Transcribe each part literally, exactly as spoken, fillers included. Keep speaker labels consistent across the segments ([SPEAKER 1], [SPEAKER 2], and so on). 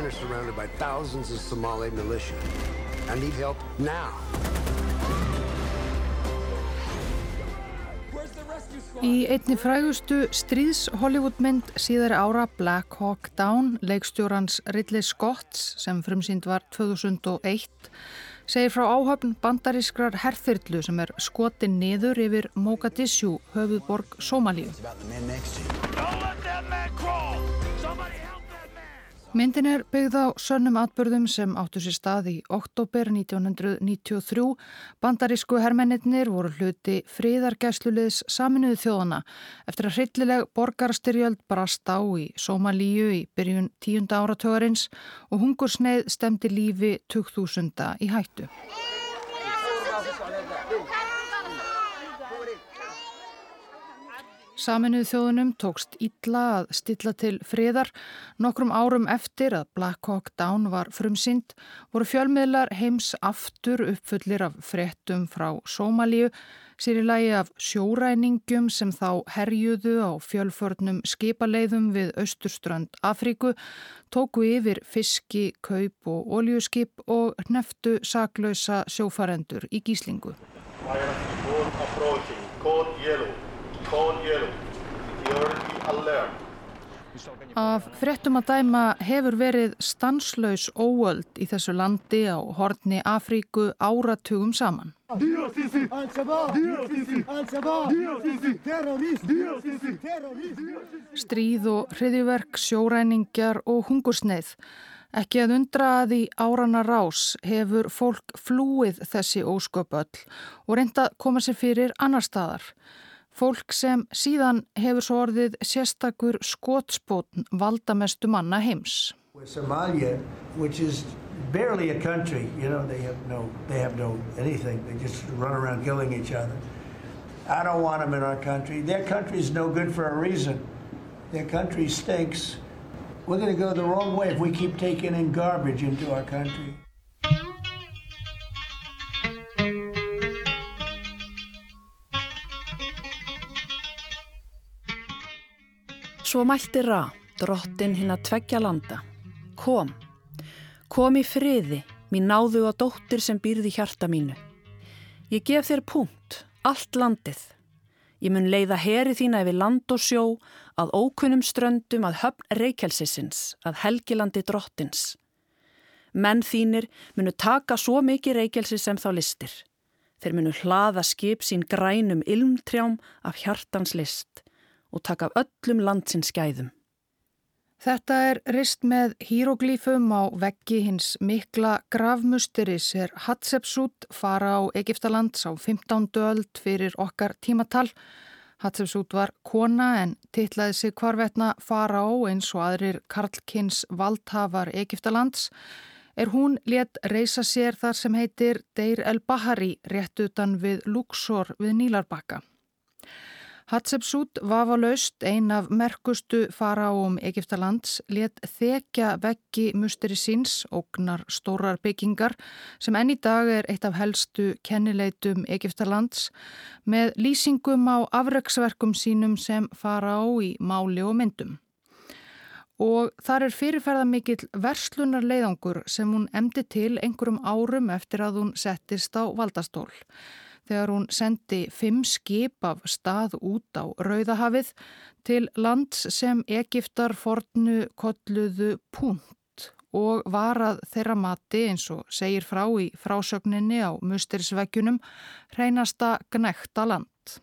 [SPEAKER 1] men are surrounded by thousands of Somali militia and need help now.
[SPEAKER 2] Í einni frægustu stríðs-Hollywoodmynd síðari ára Black Hawk Down leikstjórans Ridley Scotts sem frumsýnd var tvö þúsund og eitt segir frá áhöfn bandarískrar herþyrlu sem er skotin niður yfir Mogadishu, höfuðborg Sómalíu. Myndin er byggð á sönnum atburðum sem áttu sér stað í október nítján hundruð níutíu og þrjú. Bandarísku hermennirnir voru hluti friðargæsluliðs Sameinuðu þjóðanna eftir að hryllileg borgarastyrjöld brast á í Sómalíu í byrjun tíunda áratugarins og hungursneið stefndi lífi tugþúsunda í hættu. Sameinuðu þjóðunum tókst illa að stilla til friðar. Nokkrum árum eftir að Black Hawk Down var frumsýnd voru fjölmiðlar heims aftur uppfullir af fréttum frá Sómalíu, sér í lagi af sjóræningjum sem þá herjuðu á fjölförnum skipaleiðum við austurströnd Afríku, tóku yfir fiski, kaup og olíuskip og hnepptu saklausa sjófarendur í gíslingu. Af fréttum að dæma hefur verið stanslaus óöld í þessu landi á horni Afríku áratugum saman. Stríð og hryðjuverk, sjóræningjar og hungursneið. Ekki að undra að í áranna rás hefur fólk flúið þessi ósköp öll og reynt að koma sér fyrir annar staðar. Fólk sem síðan hefur svo orðið sérstakur skotspónn valdamestu manna heims.
[SPEAKER 3] Somalia, which is barely a country, you know, they have no, they have no anything. They just run around killing each other. I don't want them in our country. Their country is no good for a reason. Their country stinks. We're going to go the wrong way if we keep taking in garbage into our country.
[SPEAKER 4] Svo mælti Ra, drottinn hinna tveggja landa. Kom, kom í friði, mín náðu og dóttir sem býrði hjarta mínu. Ég gef þér punkt, allt landið. Ég mun leiða heri þína yfir land og sjó, að ókunnum ströndum, að höfn reykjelsisins, að helgilandi drottins. Menn þínir munu taka svo mikið reykjelsi sem þá listir. Þeir munu hlaða skip sín grænum ilmtrjám af hjartans list og taka af öllum landsins gæðum.
[SPEAKER 2] Þetta er rist með híróglífum á veggi hins mikla grafmusteris er Hatshepsut faraó Egyptalands á fimmtándu öld fyrir okkar tímatal. Hatshepsut var kona en titlaði sig hvarvetna faraó eins og aðrir karlkyns valdhafar Egyptalands. Er hún lét reisa sér þar sem heitir Deir el-Bahari rétt utan við Luxor við Nílarbakka. Hatshepsut vafalaust ein af merkustu faraóm Egyptalands lét þekja veggi musteri síns, ógnar stórar byggingar sem enn í dag er eitt af helstu kennileitum Egyptalands með lýsingum á afreksverkum sínum sem faraó í máli og myndum. Og þar er fyrirferðamikill verslunarleiðangur sem hún efndi til einhverjum árum eftir að hún settist á valdastól. Þegar hún sendi fimm skip af stað út á Rauðahafið til lands sem Egyptar fornu kolluðu Punt og var að þeirra mati eins og segir frá í frásögninni á musterisveggjunum hreinasta gnekta land.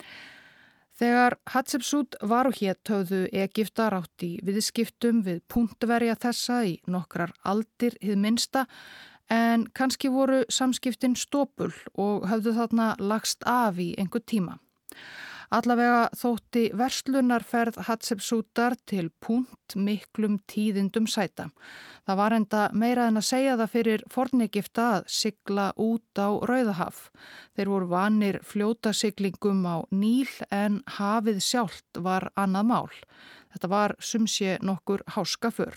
[SPEAKER 2] Þegar Hatshepsut var og hét höfðu Egyptar átt í viðskiptum við Puntverja þessa í nokkrar aldir hið minnsta, en kannski voru samskiptin stopul og höfðu þarna lagst af í einhver tíma. Allavega þótti verslunarferð Hatshepsutar til Punt miklum tíðindum sæta. Það var enda meira en að segja það fyrir Forn-Egypta að sigla út á Rauðahaf. Þeir voru vanir fljótasiglingum á Níl en hafið sjálft var annað mál. Þetta var sumsé nokkur háskaför.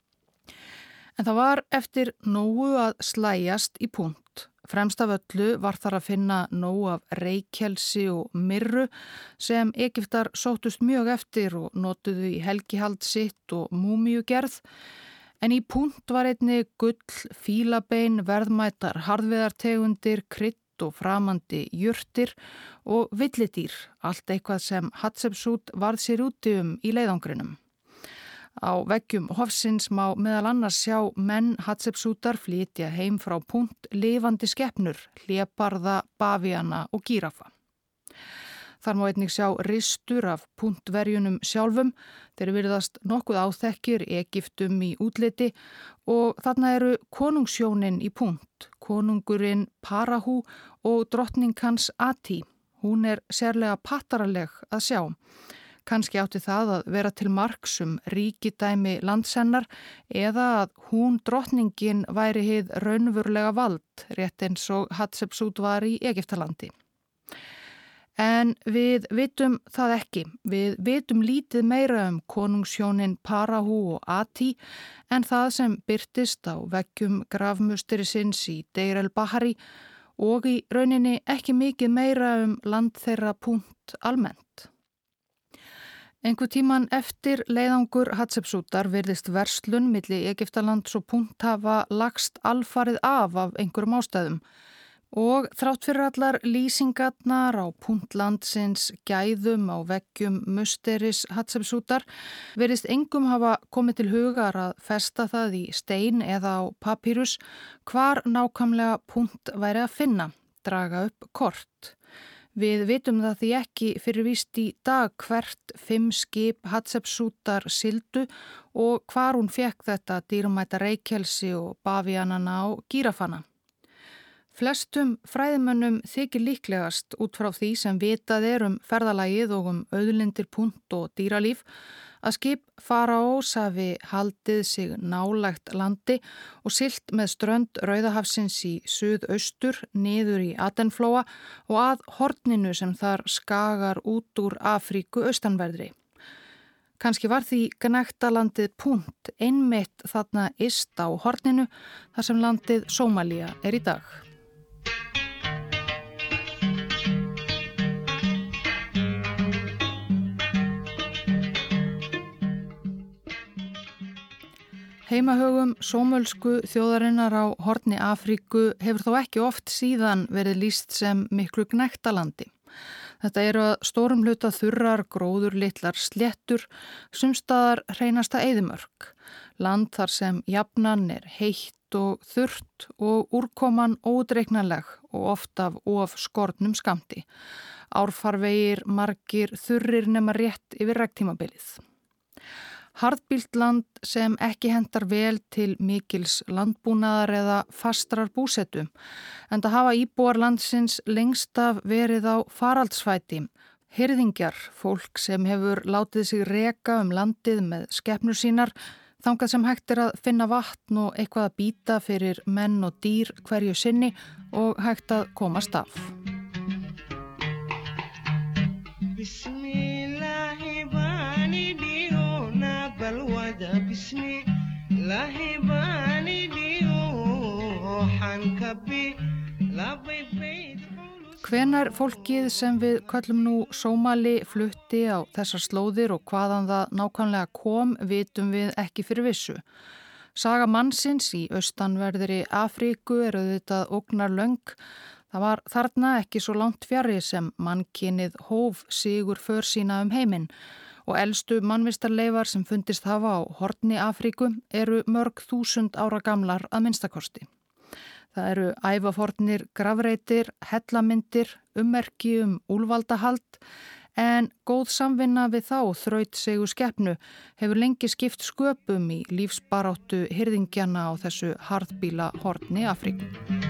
[SPEAKER 2] En það var eftir nógu að slæjast í Punt. Fremst af öllu var þar að finna nógu af reykjelsi og myrru sem Egyptar sóttust mjög eftir og notuðu í helgihald sitt og múmíugerð. En í Punt var einnig gull, fílabein, verðmætar, harðviðartegundir, krydd og framandi jurtir og villidýr, allt eitthvað sem Hatshepsut varð sér úti um í leiðangrinum. Á veggjum hofsins má meðal annars sjá menn Hatshepsutar flytja heim frá Punt lifandi skepnur, hlébarða, bavíana og gíraffa. Þar má einnig sjá ristur af Puntverjunum sjálfum, þeir virðast nokkuð áþekkir Egyptum í útliti og þarna eru konungshjónin í Punt, konungurinn Parahu og drottning hans Ati. Hún er sérlega pattaraleg að sjá. Kannski átti það að vera til marks um ríkidæmi landshennar eða að hún drottningin væri hið raunverulega vald, rétt eins og Hatshepsut var í Egyptalandi. En við vitum það ekki. Við vitum lítið meira um konungshjónin Parahu og Ati en það sem birtist á veggjum grafmusterisins í Deir el-Bahari og í rauninni ekki mikið meira um land þeirra Punt almennt. Einhver tíman eftir leiðangur Hatshepsutar virðist verslun milli Egyptalands og Punt hafa lagst alfarið af af einhverjum ástæðum. Og þrátt fyrir allar lýsingarnar á Puntlandsins gæðum á veggjum musteris Hatshepsutar virðist engum hafa komið til hugar að festa það í stein eða á papírus hvar nákvæmlega Punt væri að finna, draga upp kort. Við vitum það því ekki fyrir víst í dag hvert fimm skip Hatshepsutar sildu og hvar hún fekk þetta dýrmæta reykjelsi og bavíanana og gírafana. Flestum fræðimönnum þykir líklegast út frá því sem vitað er um ferðalagið og um auðlindir Punt og dýralíf að skip faraós hafi haldið sig nálægt landi og siglt með strönd Rauðahafsins í suðaustur niður í Adenflóa og að horninu sem þar skagar út úr Afríku austanverðri. Kannski var því gnægtalandið Punt einmitt þarna yst á horninu þar sem landið Sómalía er í dag. Heimahögum sómölsku þjóðarinnar á horni Afríku hefur þó ekki oft síðan verið lýst sem miklu gnægtalandi. Þetta eru að stórum hluta þurrar, gróður, litlar sléttur, sumstaðar hreinasta eyðimörk. Land þar sem jafnan er heitt og þurrt og úrkoman ódreiknanleg og oft af of skornum skammti. Árfarvegir, margir, þurrir nema rétt yfir regntímabilið. Harðbýlt land sem ekki hentar vel til mikils landbúnaðar eða fastrar búsetu, enda hafa íbúar landsins lengst af verið á faraldsfæti. Hirðingjar, fólk sem hefur látið sig reka um landið með skepnur sínar, þangað sem hægt er að finna vatn og eitthvað að bíta fyrir menn og dýr hverju sinni og hægt að komast af. Hvenær fólkið sem við köllum nú Sómali flutti á þessar slóðir og hvaðan það nákvæmlega kom vitum við ekki fyrir vissu. Saga mannsins í austanverðri Afríku er auðvitað ógnarlöng. Það var þarna ekki svo langt fjarri sem mannkynið hóf sigur för sína um heiminn og elstu mannvistarleifar sem fundist hafa á horni Afríku eru mörg þúsund ára gamlar að minnstakosti. Það eru ævafornir grafreitir, hellamyndir, ummerki um úlfaldahald en góð samvinna við þá þrautseigju skepnu hefur lengi skipt sköpum í lífsbaráttu hirðingjana á þessu harðbýla horni Afríku.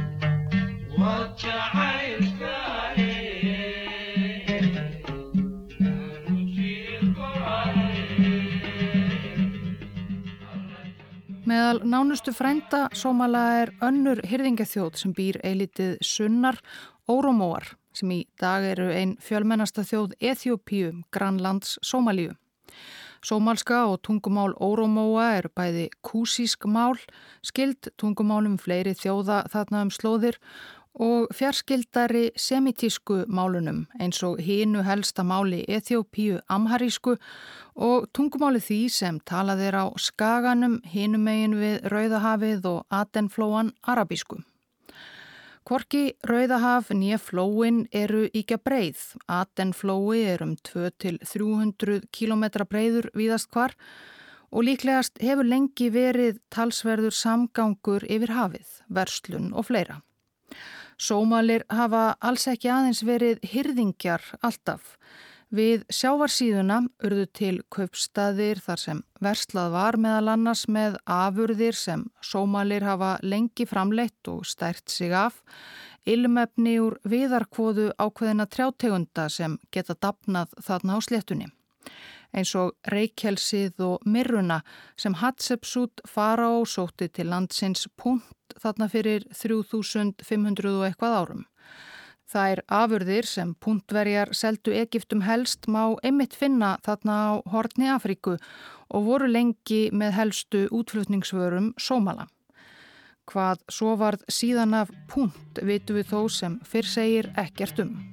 [SPEAKER 2] Meðal nánustu frænda Sómala er önnur hirðingjaþjóð sem býr eilítið sunnar, Óromóar, sem í dag eru ein fjölmennasta þjóð Eþíópíu, grannlands Sómalíu. Sómalska og tungumál Óromóa eru bæði kúsísk mál, skild tungumálum fleiri þjóða þarna um slóðir og fjarskildari semitísku málunum eins og hinu helsta máli Eþjópíu amharísku og tungumáli því sem talað er á skaganum hinum megin við Rauðahafið og Adenflóan arabísku. Hvorki Rauðahaf né flóin eru íkja breið. Adenflói er um tvö til þrjú hundruð kílómetra breiður víðast hvar og líklegast hefur lengi verið talsverður samgangur yfir hafið, verslun og fleira. Sómalir hafa alls ekki aðeins verið hirðingjar alltaf. Við sjávarsíðuna urðu til kaupstaðir þar sem verslað var meðal annars með afurðir sem sómalir hafa lengi framleitt og stært sig af, ilmefni úr viðarkvoðu ákveðina trjátegunda sem geta dafnað þarna á sléttunni. Eins og reykjelsið og myrruna sem Hatshepsut faraó sótti til landsins Punt þarna fyrir þrjú þúsund fimm hundruð og eitthvað árum. Þær afurðir sem Puntverjar seldu Egyptum helst má einmitt finna þarna á horni Afríku og voru lengi með helstu útflutningsvörum sómala. Hvað svo varð síðan af Punt vitum við þó sem fyrr segir ekkert um.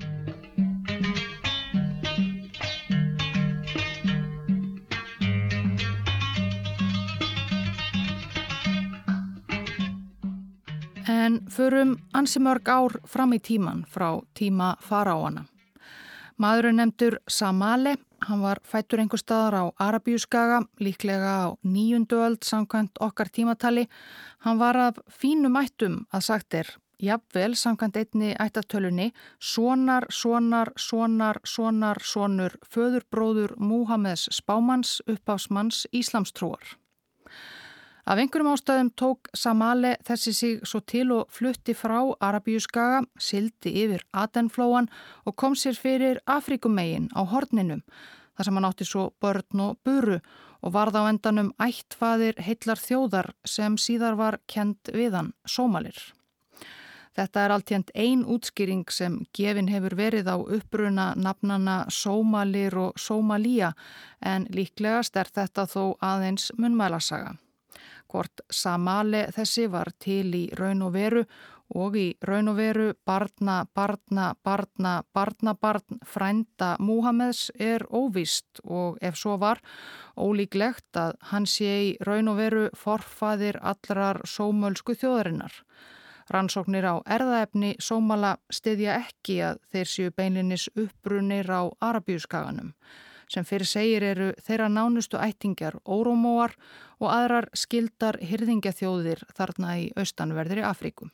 [SPEAKER 2] En förum ansi mörg ár fram í tíman frá tíma faraóana. Maðurinn nefndur Samale, hann var fæddur einhvers staðar á Arabíuskaga, líklega á níundu öld samkvæmt okkar tímatali. Hann var af fínum ættum að sagt er, jafnvel samkvæmt einni ættartölunni, sonar, sonar, sonar, sonar, sonur, föðurbróður Múhameðs spámanns, upphafsmanns íslamstrúar. Af einhverjum ástæðum tók Samale þessi sig svo til og flutti frá Arabíuskaga, sigldi yfir Adenflóan og kom sér fyrir Afríkumegin á horninum, þar sem hann átti svo börn og buru og varð á endanum ættfaðir heillar þjóðar sem síðar var kennd við hann, sómalir. Þetta er alltént ein útskýring sem gefin hefur verið á uppruna nafnana Sómalir og Sómalía en líklegast er þetta þó aðeins munnmælasaga. Hvort Samale þessi var til í raun og veru og í raun og veru barna, barna, barna, barna, barn, frænda Múhameðs er óvíst og ef svo var ólíklegt að hann sé í raun og veru forfaðir allrar sómölsku þjóðarinnar. Rannsóknir á erfðaefni sómala styðja ekki að þeir séu beinlinis upprunir á Arabíuskaganum. Sem fyrir segir eru þeirra nánustu ættingjar órómóar og aðrar skildar hirðingjaþjóðir þarna í austanverðri Afríku.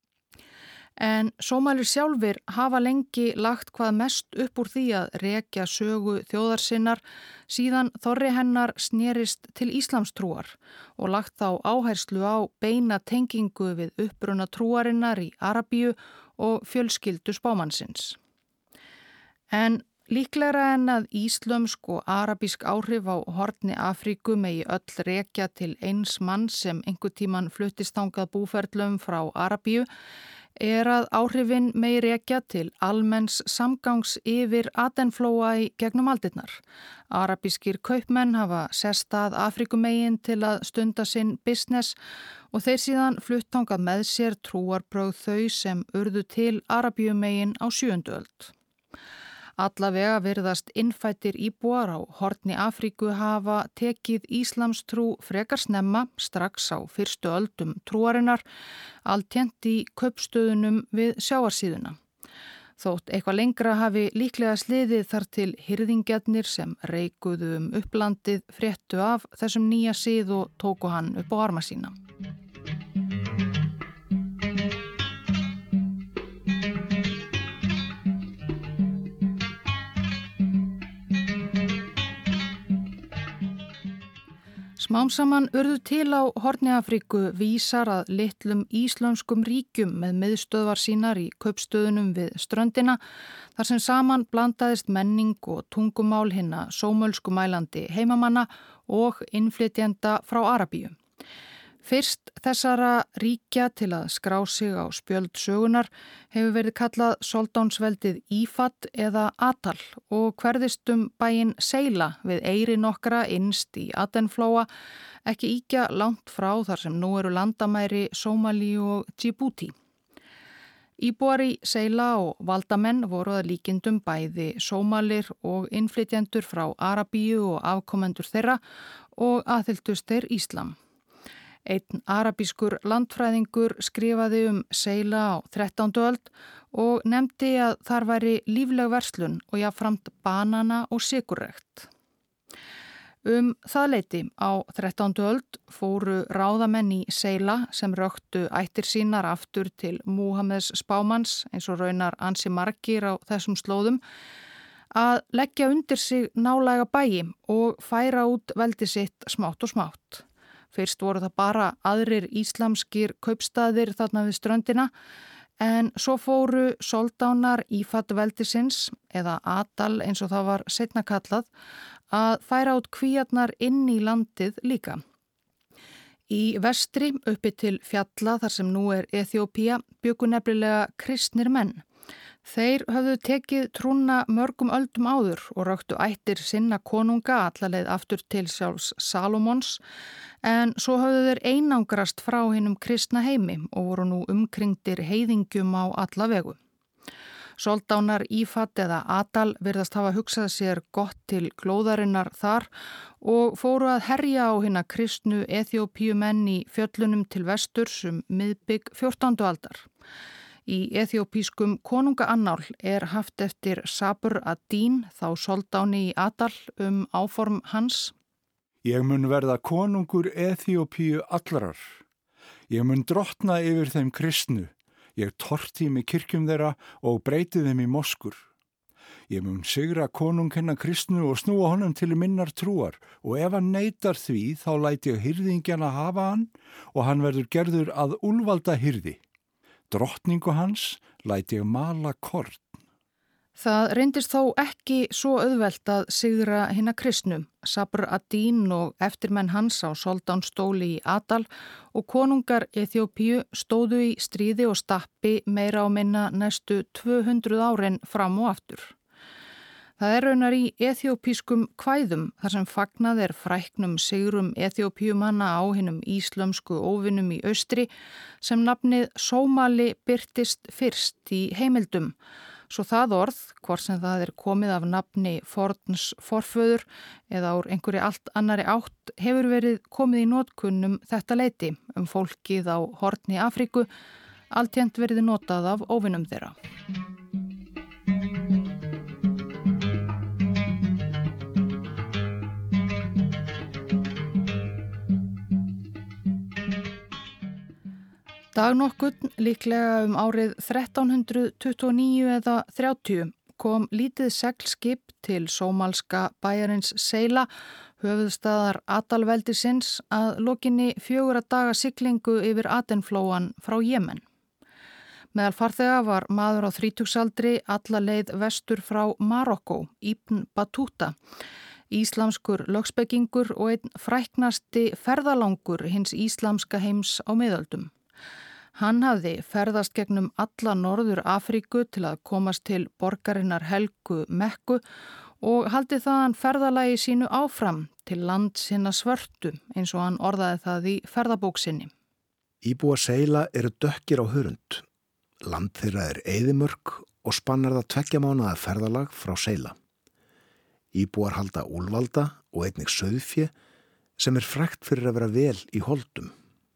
[SPEAKER 2] En sómalir sjálfir hafa lengi lagt hvað mest upp úr því að rekja sögu þjóðarsinnar síðan þorri hennar snerist til íslamstrúar og lagt þá áherslu á beina tengingu við uppruna trúarinnar í Arabíu og fjölskyldu spámannsins. En líklegra en að íslömsk og arabísk áhrif á horni Afríku megi öll rekja til eins mann sem einhver tíman fluttist þangað búferlum frá Arabíu er að áhrifin megi rekja til almenns samgangs yfir Adenflóa í gegnum aldirnar. Arabískir kaupmenn hafa sest að Afríkumegin til að stunda sinn business og þeir síðan flutt þangað með sér trúarbrögð þau sem urðu til Arabíumegin á sjöundu öld. Allavega virðast innfættir íbúar á horni Afríku hafa tekið íslamstrú frekar snemma strax á fyrstu öldum trúarinnar, alltént í kaupstöðunum við sjávarsíðuna. Þótt eitthvað lengra hafi líklega sliðið þar til hirðingjarnir sem reikuðu um upplandið fréttu af þessum nýja sið og tóku hann upp á arma sína. Smám saman urðu til á horni Afríku vísar að litlum íslömskum ríkjum með miðstöðvar sínar í kaupstöðunum við ströndina þar sem saman blandaðist menning og tungumál hinna sómölsku mælandi heimamanna og innflytjenda frá Arabíu. Fyrst þessara ríkja til að skrá sig á spjöld sögunar hefur verið kallað soldánsveldið Ífat eða Atal og hverðist um bæinn Seila við eyri nokkra innst í Adenflóa, ekki ýkja langt frá þar sem nú eru landamæri Sómalíu og Djibúti. Íbúar í Seila og valdamenn voru að líkindum bæði sómalir og innflytjendur frá Arabíu og afkomendur þeirra og aðhylltust þeir íslam. Einn arabískur landfræðingur skrifaði um Seila á þrettándu öld og nefndi að þar væri lífleg verslun og jafnframt banana og sykurrækt. Um það leyti á þrettándu öld fóru ráðamenn í Seila sem röktu ættir sínar aftur til Múhameðs spámanns eins og raunar ansi margir á þessum slóðum að leggja undir sig nálæga bæi og færa út veldi sitt smátt og smátt. Fyrst voru það bara aðrir íslamskir kaupstaðir þarna við ströndina en svo fóru soldánar Ífat veldisins eða Adal eins og það var seinna kallað að færa út kvíarnar inn í landið líka. Í vestri uppi til fjalla þar sem nú er Eþíópía bjuggu nefnilega kristnir menn. Þeir höfðu tekið trúna mörgum öldum áður og röktu ættir sinna konunga allaleið aftur til sjálfs Salómons en svo höfðu þeir einangrast frá hinum kristna heimi og voru nú umkringdir heiðingjum á alla vegu. Soldánar Ífat eða Adal virðast hafa hugsað sér gott til glóðarinnar þar og fóru að herja á hina kristnu Eþíópíumenn í fjöllunum til vesturs um miðbik fjórtándu aldar. Í eþíópískum konungaannál er haft eftir Sabr ad-Din, þá soldáni í Adal, um áform hans.
[SPEAKER 5] Ég mun verða konungur Eþíópíu allrar. Ég mun drottna yfir þeim kristnu. Ég torti mig kirkjum þeirra og breyti þeim í moskur. Ég mun sigra konung hennar kristnu og snúa honum til minnar trúar og ef hann neitar því þá læt ég hirðingjana hafa hann og hann verður gerður að úlvalda hirði. Drottningu hans læt ég mala korn.
[SPEAKER 2] Það reyndist þó ekki svo auðvelt að sigra hina kristnu. Sabr ad-Din og eftirmenn hans á soldánsstóli í Adal og konungar Eþíópíu stóðu í stríði og stappi meira á minna næstu tvö hundruð árin fram og aftur. Það er raunar í eþíópískum kvæðum þar sem fagnað er fræknum sigrum Eþíópíumanna á hinum íslömsku óvinum í austri sem nafnið Sómali birtist fyrst í heimildum. Svo það orð, hvort sem það er komið af nafni forns forföður eða úr einhverju allt annari átt, hefur verið komið í notkunnum þetta leyti um fólkið á horni Afríku, alltént verið notað af óvinum þeirra. Dagnokkurn, líklega um árið þrettán hundruð tuttugu og níu eða þrjátíu, kom lítið seglskip til sómalska bæjarins Seila, höfuðstaðar Adalveldisins, að lokinni fjögurra daga siglingu yfir Adenflóan frá Jemen. Meðal farþega var maður á þrítugsaldri alla leið vestur frá Marokkó, Ibn Battuta, íslamskur lögspekingur og einn fræknasti ferðalangur hins íslamska heims á miðöldum. Hann hafði ferðast gegnum alla Norður Afríku til að komast til borgarinnar helgu Mekku og haldið þaðan ferðalagi sínu áfram til lands hinna svörtu eins og hann orðaði það í ferðabóksinni.
[SPEAKER 6] Íbúar Seila eru dökkir á hörund. Land þeirra er eyðimörk og spannar það tveggja mánaða ferðalag frá Seila. Íbúar halda úlvalda og einnig sauðfé sem er frægt fyrir að vera vel í holdum.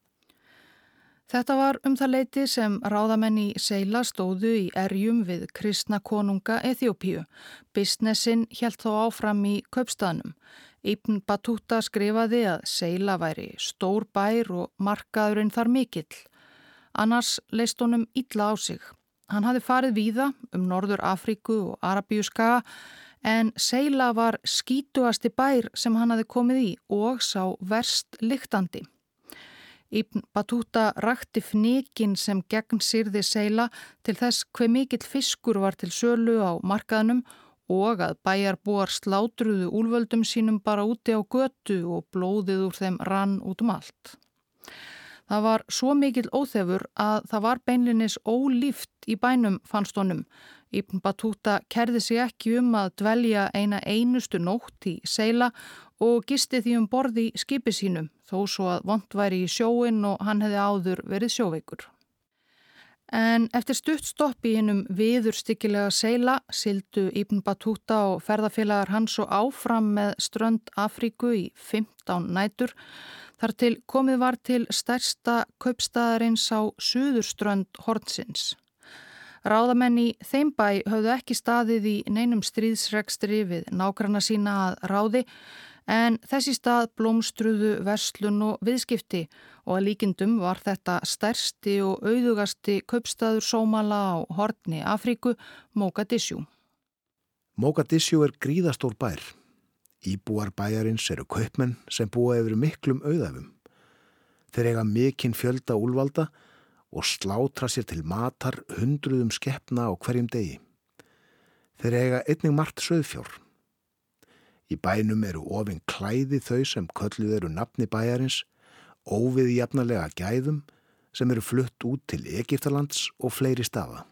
[SPEAKER 2] Þetta var um það leyti sem ráðamenn í Seila stóðu í erjum við kristna konunga Eþíópíu. Businessin hélt þó áfram í kaupstaðnum. Ibn Battuta skrifaði að Seila væri stór bær og markaðurinn þar mikill. Annars leist honum illa á sig. Hann hafði farið víða um Norður Afríku og Arabíuskaga en Seila var skítugasti bær sem hann hafði komið í og sá verst lyktandi. Ibn Battuta rakti fnykin sem gegn sýrði Seila til þess hve mikill fiskur var til sölu á markaðnum og að bæjarbúar slátruðu úlföldum sínum bara úti á götu og blóðið úr þeim rann út um allt. Það var svo mikill óþefur að það var beinlinis ólíft í bænum fannst honum. Ibn Battuta kærði sig ekki um að dvelja eina einustu nótt í Seila og gisti því um borð í skipi sínum, þó svo að vont væri í sjóinn og hann hefði áður verið sjóveikur. En eftir stutt stopp í hinnum viðurstyggilega Seila sildu Ibn Battuta og ferðafélagar hans og áfram með strönd Afríku í fimmtán nætur þar til komið var til stærsta kaupstaðarins á suðurströnd Hornsins. Ráðamenn í þeim bæ höfðu ekki staðið í neinum stríðsrekstri við nágranna sína að ráði en þessi stað blómstruðu verslun og viðskipti og að líkindum var þetta stærsti og auðugasti kaupstaður Sómala á horni Afríku, Mogadishu.
[SPEAKER 6] Mogadishu er gríðastór bær. Íbúar bæjarins eru kaupmenn sem búa yfir miklum auðæfum. Þeir eiga mikinn fjölda úlvalda og slátra sér til matar hundruðum skeppna á hverjum degi. Þeir eiga einnig margt sauðfjár. Í bænum eru ofin klæði þau sem kölluð eru nafni bæjarins, óviðjafnalega gæðum sem eru flutt út til Egyptalands og fleiri staða.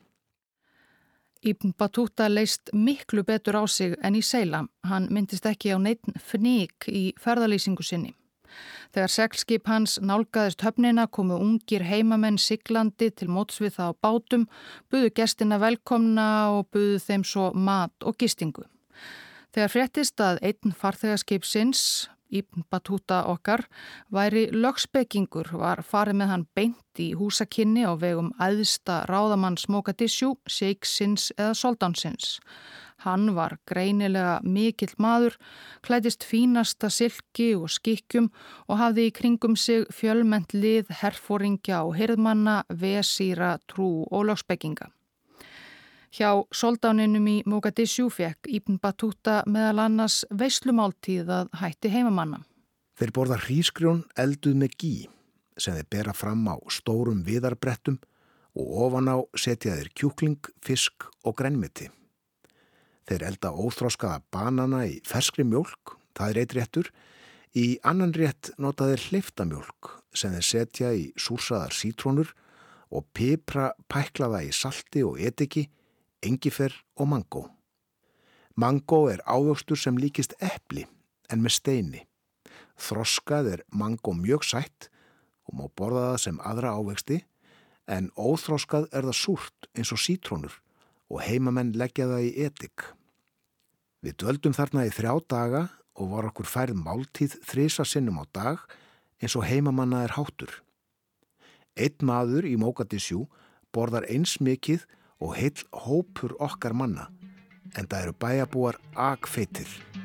[SPEAKER 2] Ibn Battuta leist miklu betur á sig en í Seila. Hann myndist ekki á neinn fnyk í ferðalýsingu sinni. Þegar seglskip hans nálgaðist höfnina komu ungir heimamenn siglandi til móts við það á bátum, buðu gestina velkomna og buðu þeim svo mat og gistingu. Þegar fréttist að einn farþegaskipsins, Ibn Battuta okkar, væri lögspekingur var farið með hann beint í húsakynni á vegum æðsta ráðamanns Mogadishu, sheiksins eða soldánsins. Hann var greinilega mikill maður, klædist fínasta silki og skikkjum og hafði í kringum sig fjölmennt lið herforingja og hirðmanna, vesýra, trú og lögspekinga. Hjá soldáninum í Mogadishu fekk Ibn Battuta meðal annars veislumáltíð að hætti heimamanna.
[SPEAKER 6] Þeir borða hrísgrjón elduð með gí sem þeir bera fram á stórum viðarbrettum og ofan á setja þeir kjúkling, fisk og grænmeti. Þeir elda óþroskaða banana í ferskri mjólk, það er eitt réttur. Í annan rétt nota þeir hleypta mjólk sem þeir setja í súrsaðar sítrónur og pipra pæklaða í salti og ediki, engifer og mangó. Mangó er ávöxtur sem líkist epli en með steini. Þroskað er mangó mjög sætt og má borða það sem aðra ávexti en óþroskað er það súrt eins og sítrónur og heimamenn leggja það í edik. Við dvöldum þarna í þrjá daga og var okkur færð máltíð þrisa sinnum á dag eins og heimamanna er háttur. Einn maður í Mogadishu borðar eins mikið og heill hópur okkar manna, en það eru bæjarbúar akfeitir.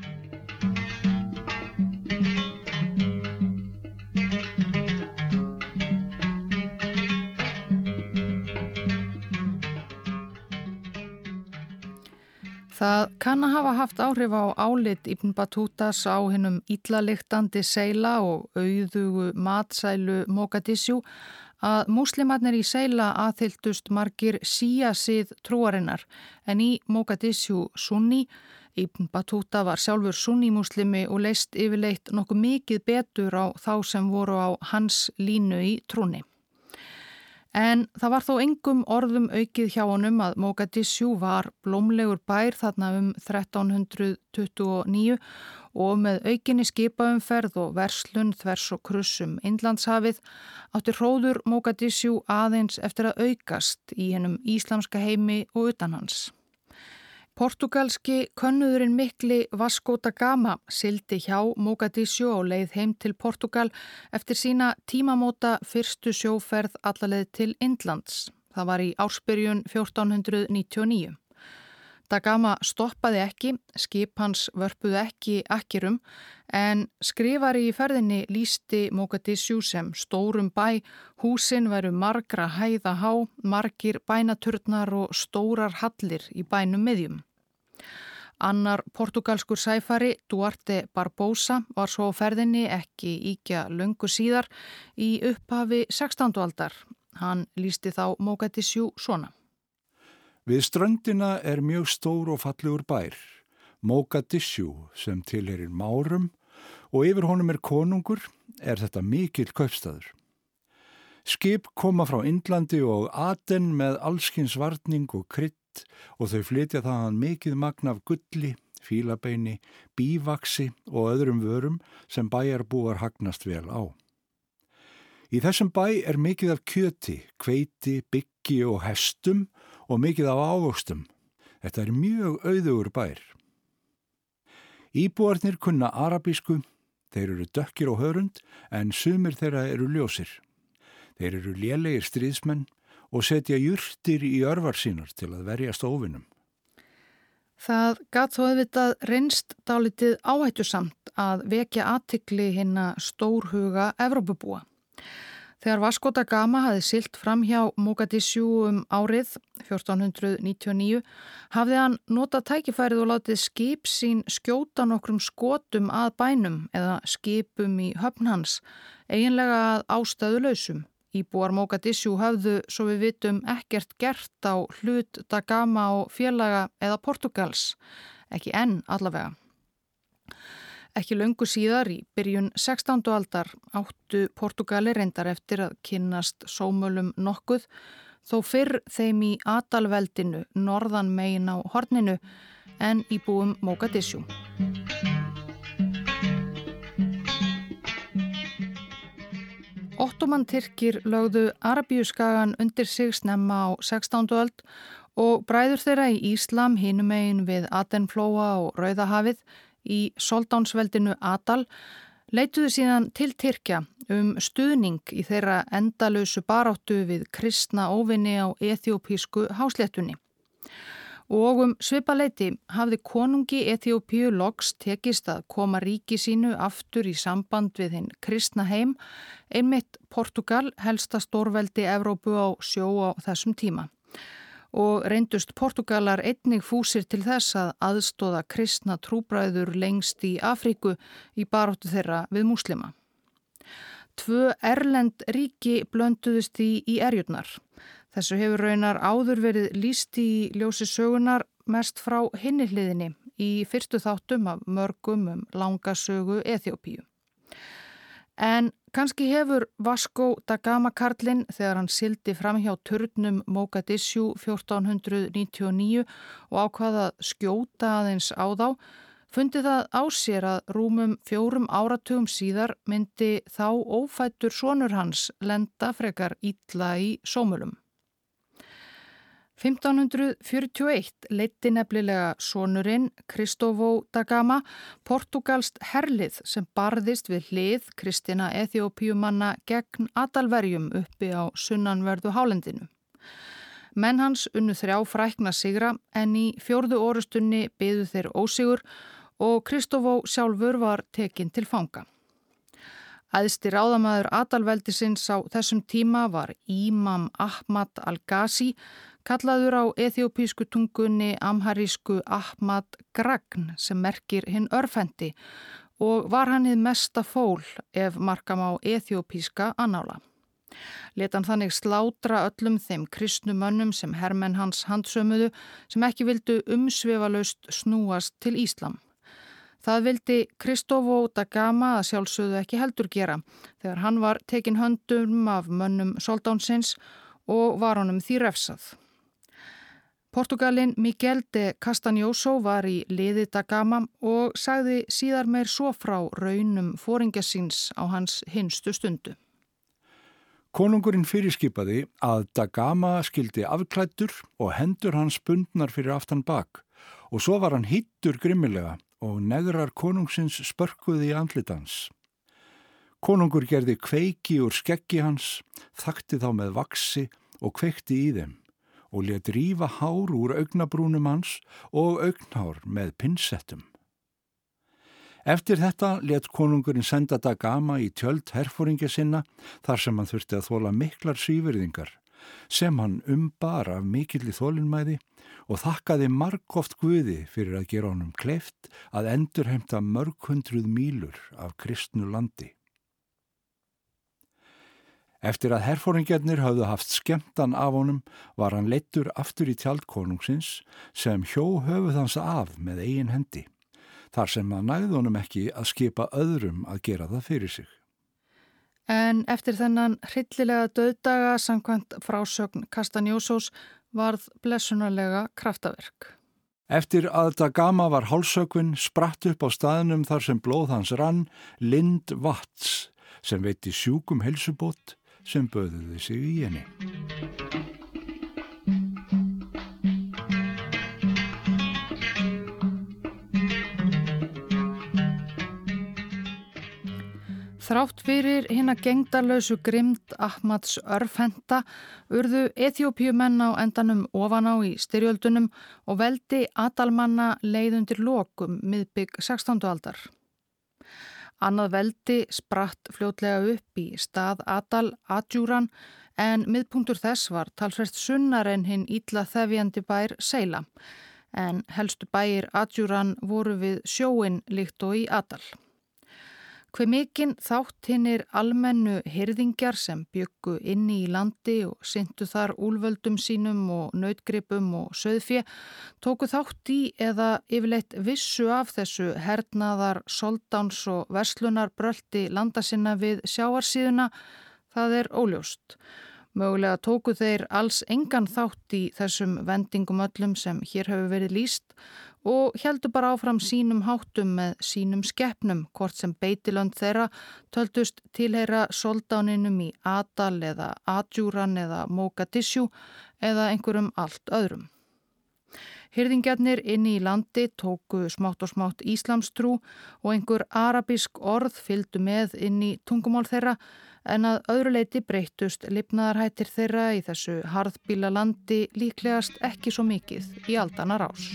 [SPEAKER 2] Það kann að hafa haft áhrif á álit Ibn Battutas á hinnum illaliktandi Seila og auðugu matsælu Mogadishu að múslimarnir í Seila aðhylltust margir síasið trúarinnar en í Mogadishu sunni. Ibn Battuta var sjálfur sunni-múslimi og leist yfirleitt nokkuð mikið betur á þá sem voru á hans línu í trúni. En það var þó engum orðum aukið hjá honum að Mogadishu var blómlegur bær þarna um þrettán hundruð tuttugu og níu og með aukinni skipaumferð og verslun þvers og kruss um Indlandshafið átti hróður Mogadishu aðeins eftir að aukast í hennum íslamska heimi og utan hans. Portugalski könnuðurinn mikli Vasco da Gama sigldi hjá Mogadishu á leið heim til Portugal eftir sína tímamóta fyrstu sjóferð allaleið til Indlands. Það var í ársbyrjun fjórtán hundruð níutíu og níu. Da Gama stoppaði ekki, skip hans vörpuðu ekki akkerum, en skrifari í ferðinni lýsti Mogadishu sem stórum bæ, húsin væru margra hæða há, margir bænaturnar og stórar hallir í bænum miðjum. Annar portugalskur sæfari, Duarte Barbosa, var svo á ferðinni ekki íkja löngu síðar í upphafi sextándu aldar. Hann lýsti þá Mogadishu svona.
[SPEAKER 5] Við ströndina er mjög stór og fallegur bær, Mogadishu sem tilheyrir Márum og yfir honum er konungur, er þetta mikill kaupstaður. Skip koma frá Indlandi og Aden með allskins varning og krydd og þau flytja þaðan mikið magn af gulli, fílabeini, bívaxi og öðrum vörum sem bæjarbúar hagnast vel á. Í þessum bæ er mikið af kjöti, hveiti, bygg fólki og hestum og mikið af ávöxtum. Þetta er mjög auðugur bær. Íbúarnir kunna arabísku, þeir eru dökkir á hörund en sumir þeirra eru ljósir. Þeir eru lélegir stríðsmenn og setja jurtir í örvar sínar til að verjast óvinum.
[SPEAKER 2] Það gat þó auðvitað reynst dálítið áhættusamt að vekja athygli hinna stórhuga Evrópubúa. Þegar Vasco da Gama hafði siglt fram hjá Mogadishu um árið fjórtán hundruð níutíu og níu hafði hann notað tækifærið og látið skip sín skjóta nokkrum skotum að bænum eða skipum í höfn hans, eiginlega að ástæðulausum. Íbúar Mogadishu hafðu, svo við vitum, ekkert gert á hlut da Gama og félaga eða Portugals, ekki enn allavega. Ekki löngu síðar í byrjun sextándu aldar áttu Portugali reyndar eftir að kynnast sómölum nokkuð, þó fyrr þeim í Adalveldinu norðan megin á horninu en íbúum Mogadishu. Ottoman-Tyrkir lögðu Arabíuskagan undir sig snemma á sextándu öld og bræður þeirra í Íslam hinum megin við Adenflóa og Rauðahafið í Soldánsveldinu Adal leituðu síðan til Tyrkja um stuðning í þeirra endalausu baráttu við kristna óvinni á eþíópísku hásléttunni. Og um svipaleiti hafði konungi Eþíópíu loks tekist að koma ríki sínu aftur í samband við hinn kristna heim, einmitt Portugal, helsta stórveldi Evrópu á sjó á þessum tíma. Og reyndust Portugalar einnig fúsir til þess að aðstoða kristna trúbræður lengst í Afríku í baráttu þeirra við múslima. Tvö erlend ríki blönduðust í, í erjurnar. Þessu hefur raunar áður verið lýst í ljósi sögunar mest frá hinni hliðinni í fyrstu þáttum af mörgum um langa sögu Eþíópíu. En kannski hefur Vasco da Gama karlinn þegar hann sigldi fram hjá turnum Mogadishu fjórtán hundruð níutíu og níu og ákvað að skjóta aðeins á þá, fundið það á sér að rúmum fjórum áratugum síðar myndi þá ófæddur sonur hans lenda frekar illa í sómölum. fimmtán hundruð fjörutíu og eitt leiddi nefnilega sonurinn Cristóvão da Gama portugalskt herlið sem barðist við hlið kristina Eþíópíumanna gegn Adalverjum uppi á sunnanverðu hálendinu. Menn hans unnu þrjá frækna sigra en í fjórðu orustunni biðu þeir ósigur og Cristóvão sjálfur var tekinn til fanga. Æðsti ráðamaður Adalveldisins á þessum tíma var Ímam Ahmad al-Ghazi, kallaður á eþíópísku tungunni amharísku Ahmad Gragn sem merkir hinn örfendi og var hann hið mesta fól ef marka má eþíópíska annála. Lét hann þannig slátra öllum þeim kristnu mönnum sem hermenn hans handsömuðu sem ekki vildu umsvifalaust snúast til Íslam. Það vildi Cristóvão da Gama að sjálfsögðu ekki heldur gera þegar hann var tekinn höndum af mönnum soldánsins og var honum því refsað. Portugalinn Miguel de Castanhoso var í liði da Gama og sagði síðar meir svo frá raunum foringja síns á hans hinstu stundu.
[SPEAKER 5] Konungurinn fyrirskipaði að da Gama skildi afklæddur og hendur hans bundnar fyrir aftan bak og svo var hann hittur grimmilega og negrar konungsins spörkuði í andlitans. Konungur gerði kveiki úr skeggi hans, þakti þá með vaxi og kveikti í þeim og lét rífa hár úr augnabrúnum hans og augnhár með pinsettum. Eftir þetta lét konungurinn senda da Gama í tjöld herforingja sinna þar sem hann þurfti að þola miklar svívirðingar, sem hann umbar af mikilli þolinmæði og þakkaði margoft Guði fyrir að gera honum kleift að endurheimta mörg hundruð mílur af kristnu landi. Eftir að herforingjarnir höfðu haft skemmtan af honum var hann leiddur aftur í tjald konungsins sem hjó höfuð hans af með eigin hendi, þar sem það nægði honum ekki að skipa öðrum að gera það fyrir sig.
[SPEAKER 2] En eftir þennan hryllilega dauðdaga samkvæmt frásögn Castanhosos varð blessunarlega kraftaverk.
[SPEAKER 5] Eftir að da Gama var hálshöggvinn spratt upp á staðnum þar sem blóð hans rann lind vatns sem veitti sjúkum heilsubót sem böðuði sig í henni.
[SPEAKER 2] Þrátt fyrir hina gengdarlausu grimd Ahmads örfhenta urðu Eþíópíumenn á endanum ofan á í styrjöldunum og veldi Adalmanna leið undir lokum miðbik sextándu aldar. Annað veldi spratt fljótlega upp í stað Adal Adjúran en miðpunktur þess var talsvert sunnar en hinn illa þefjandi bær Seila, en helstu bæir Adjúran voru við sjóinn líkt og í Adal. Hve mikinn þátt hinnir almennu hirðingjar sem bjuggu inni í landi og syntu þar úlföldum sínum og nautgripum og sauðfé tóku þátt í eða yfirleitt vissu af þessu hernaðar, soldáns og verslunar brölti landa sinna við sjávarsíðuna, það er óljóst. Mögulega tóku þeir alls engan þátt í þessum vendingum öllum sem hér hefur verið lýst og héldu bara áfram sínum háttum með sínum skeppnum, hvort sem beitilönd þeirra töldust tilheyra soldáninum í Adal eða Adjúran eða Mogadishu eða einhverjum allt öðrum. Hirðingjarnir inni í landi tóku smátt og smátt íslamstrú og einhver arabísk orð fylgdu með inn í tungumál þeirra en að öðru leyti breyttust lifnaðarhættir þeirra í þessu harðbýla landi líklegast ekki svo mikið í aldanna rás.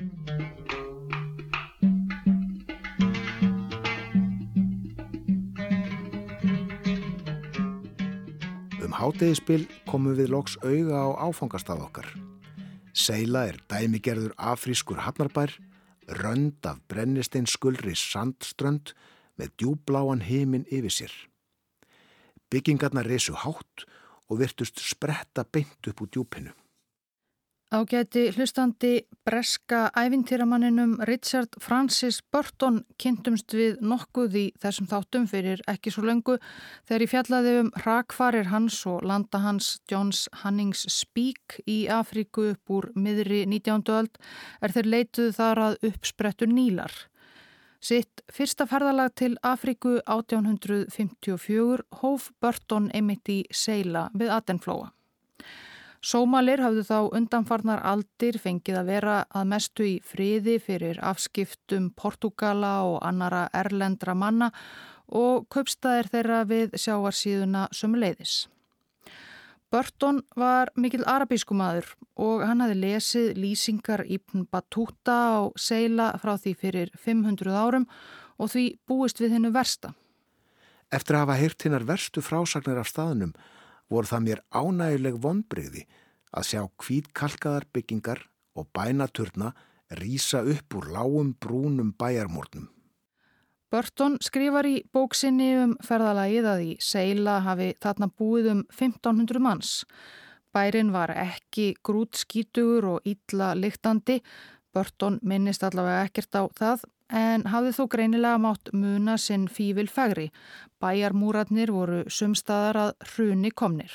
[SPEAKER 6] Um hádegisbil komum við loks auga á áfangastað okkar. Seila er dæmigerður afrískur hafnarbær, rönd af brennisteinsgulri sandströnd með djúbláan himinn yfir sér. Byggingarnar risu hátt og virtust spretta beint upp úr djúpinu.
[SPEAKER 2] Ágæti hlustandi, breska ævintýramanninum Richard Francis Burton kynntumst við nokkuð í þessum þáttum fyrir ekki svo löngu þegar ég fjallaði um hrakfarir hans og landa hans Johns Hannings Speke í Afríku upp úr miðri nítjándu öld er þeir leituðu þar að uppsprettu Nílar. Sitt fyrsta ferðalag til Afríku átján hundrað fimmtíu og fjögur hóf Burton einmitt í Seila við Adenflóa. Sómalir hafðu þá undanfarnar aldir fengið að vera að mestu í friði fyrir afskiptum Portúgala og annara erlendra manna og kaupstaðir þeirra við sjávarsíðuna sömuleiðis. Burton var mikill arabískumaður og hann hafði lesið lýsingar Ibn Battuta á Seila frá því fyrir fimm hundruð árum og því búist við hennu versta.
[SPEAKER 6] Eftir að hafa heyrt hinnar verstu frásagnir af staðnum voru það mér ánægileg vonbrigði að sjá hvítkalkaðar byggingar og bænaturna rísa upp úr lágum brúnum bæjarmórnum.
[SPEAKER 2] Burton skrifar í bóksinni um ferðalagið að í Seila hafi þarna búið um fimmtán hundruð manns. Bærin var ekki grútskítugur og illa lyktandi. Burton minnist allavega ekkert á það en hafði þó greinilega mátt muna sinn fífil fegri. Bæjarmúrarnir voru sumstaðar að hruni komnir.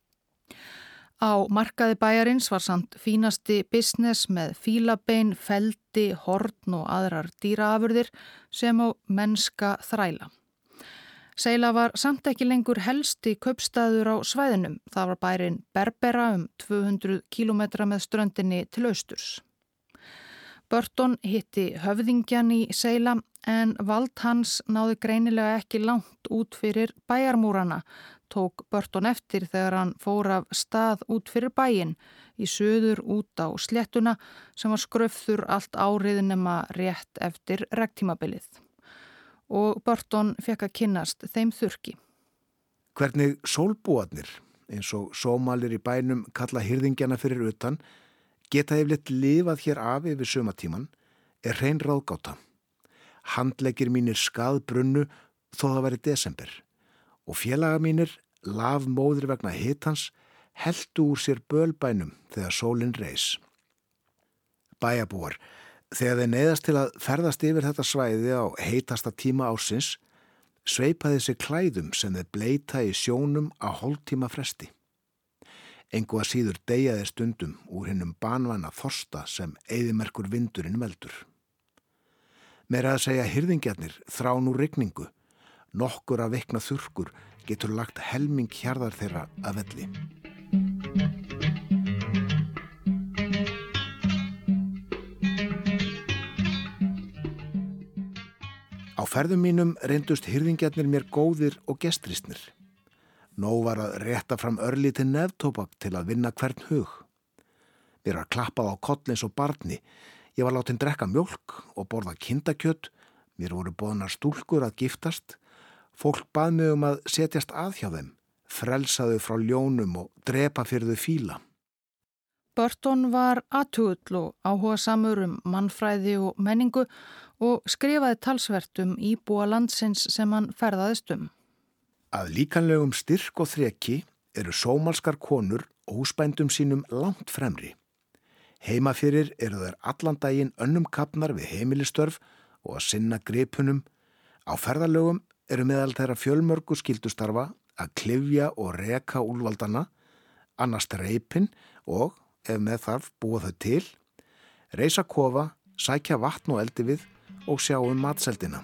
[SPEAKER 2] Á markaði bæjarins var samt fínasti business með fílabein, feldi, horn og aðrar dýraafurðir sem á mennska þræla. Seila var samt ekki lengur helsti kaupstaður á svæðinum. Það var bærin Berbera um tvö hundruð kílómetra með ströndinni til austurs. Burton hitti höfðingjan í Seila en vald hans náði greinilega ekki langt út fyrir bæjarmúrana, tók Burton eftir þegar hann fór af stað út fyrir bæinn í suður út á sléttuna sem var skröfður allt árið nema rétt eftir regntímabilið. Og Burton fekk að kynnast þeim þurrki.
[SPEAKER 6] Hvernig sólbúarnir, eins og sómalir í bænum kalla hirðingjana fyrir utan, geta yfirleitt lifað hér af yfir sumatíman er hrein ráðgáta. Handleggir mínir skaðbrunnu þó það væri desember og félaga mínir, lafmóðir vegna hitans, heldu úr sér bölbænum þegar sólin reis. Bæjarbúar, þegar þeir neyðast til að ferðast yfir þetta svæði á heitasta tíma ársins, sveipaði sig klæðum sem þeir bleita í sjónum á hálftíma fresti. Engu að síður deyjaði stundum úr hinnum banvæna þorsta sem eyðimerkur vindurinn veldur. Meira að segja hirðingjarnir þrá nú rigningu, nokkur að vikna þurrkur getur lagt helming hjarðar þeirra að velli. Á ferðum mínum reyndust hirðingjarnir mér góðir og gestristnir. Nóg var að rétta fram örlítið neftóbak til að vinna hvern hug. Mér var klappað á koll eins og barni. Ég var látin drekka mjólk og borða kindakjöt. Mér voru boðnar stúlkur að giftast. Fólk bað mig um að setjast að hjá þeim, frelsaðu frá ljónum og drepa fyrir þau fíla.
[SPEAKER 2] Burton var athugull og áhugasamur um mannfræði og menningu og skrifaði talsvert um íbúa landsins sem hann ferðaðist um.
[SPEAKER 6] Að líkanlegum styrk og þreki eru sómalskar konur og húsbændum sínum langt fremri. Heima fyrir eru þær allan daginn önnum kapnar við heimilistörf og að sinna gripunum. Á ferðalögum eru meðal þeirra fjölmörgu skyldustarfa að klyfja og reka úlfaldana, annast reipin og, ef með þarf, búa þau til, reisa kofa, sækja vatn og eldi við og sjá um matseldina.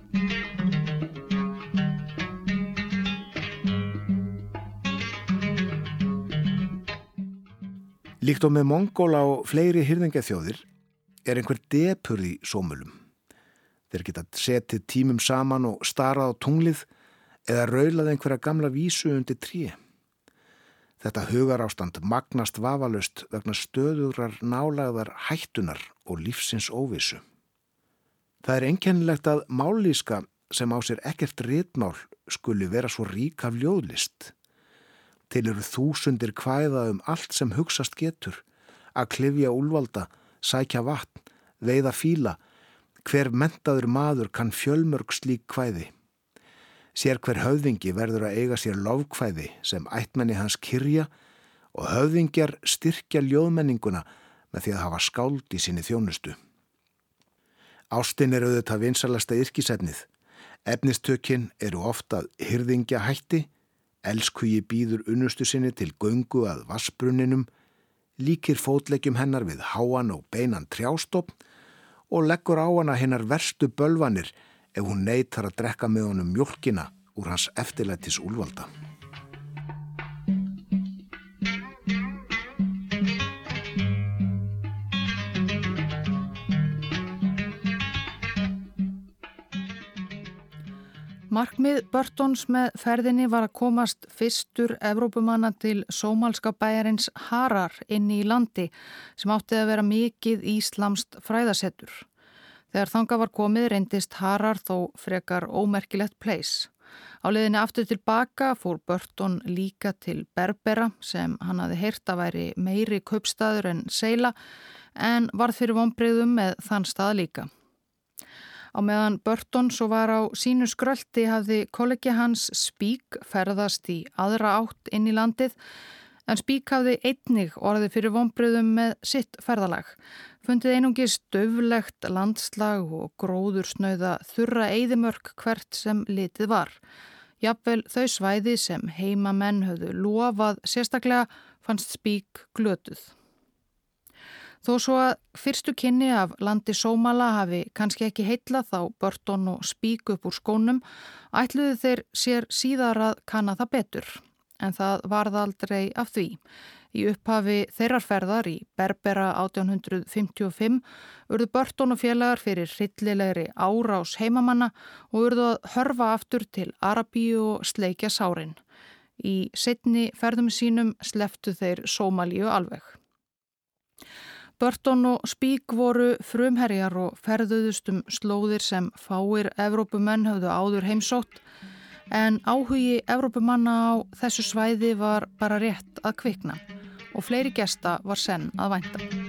[SPEAKER 6] Líkt og með Mongóla og fleiri hirðingjaþjóðir er einhver depurð í sómölum. Þeir geta setið tímum saman og starað á tunglið eða raulað einhverja gamla vísu undir tré. Þetta hugarástand magnast vafalaust vegna stöðugrar nálægðar hættunar og lífsins óvissu. Það er einkennilegt að mállýska sem á sér ekkert ritmál skuli vera svo rík af ljóðlist. Til eru þúsundir kvæða um allt sem hugsast getur, að klyfja úlfalda, sækja vatn, veiða fíla. Hver menntaður maður kann fjölmörg slík kvæði. Sér hver höfðingi verður að eiga sér lofkvæði sem ættmenni hans kyrja og höfðingjar styrkja ljóðmenninguna með því að hafa skáld í sinni þjónustu. Ástin er auðvitað vinsalasta yrkisefnið. Efnistökin eru oft að hirðingja hætti, elskugi býður unnustu sinni til göngu að vassbrunninum, líkir fótleggjum hennar við háan og beinan trjástofn og leggur á hana hinnar verstu bölvanir ef hún neitar að drekka með honum mjólkina úr hans eftirlætis úlfalda.
[SPEAKER 2] Markmið Burtons með ferðinni var að komast fyrstur Evrópumanna til sómalska bæjarins Harar inn í landi sem átti að vera mikið íslamst fræðasettur. Þegar þangað var komið reyndist Harar þó frekar ómerkilegt place. Á leiðinni aftur tilbaka fór Burton líka til Berbera sem hann hafði heyrt að væri meiri kaupstaður en Seila en varð fyrir vonbrigðum með þann stað líka. Á meðan Burton svo var á sínu skrölti hafði kollegi hans Speke ferðast í aðra átt inn í landið en Speke hafði einnig orðið fyrir vonbrigðum með sitt ferðalag. Fundið einungis dauflegt landslag og gróðursnauða þurra eyðimörk hvert sem litið var. Jafnvel þau svæði sem heimamenn höfðu lofað sérstaklega fannst Speke glötuð. Þó svo að fyrstu kynni af landi Sómala hafi kannski ekki heillað þá Burton og Speke upp úr skónum, ætluðu þeir sér síðar að kanna það betur, en það varð aldrei af því. Í upphafi þeirrar ferðar í Berbera átján hundrað fimmtíu og fimm urðu Burton og félagar fyrir hryllilegri árás heimamanna og urðu að hörfa aftur til Arabíu og sleikja sárin. Í seinni ferðum sínum slepptu þeir Sómalíu alveg. Burton og Speke voru frumherjar og ferðuðust um slóðir sem fáir Evrópumenn höfðu áður heimsótt, en áhugi Evrópumanna á þessu svæði var bara rétt að kvikna og fleiri gesta var senn að vænta.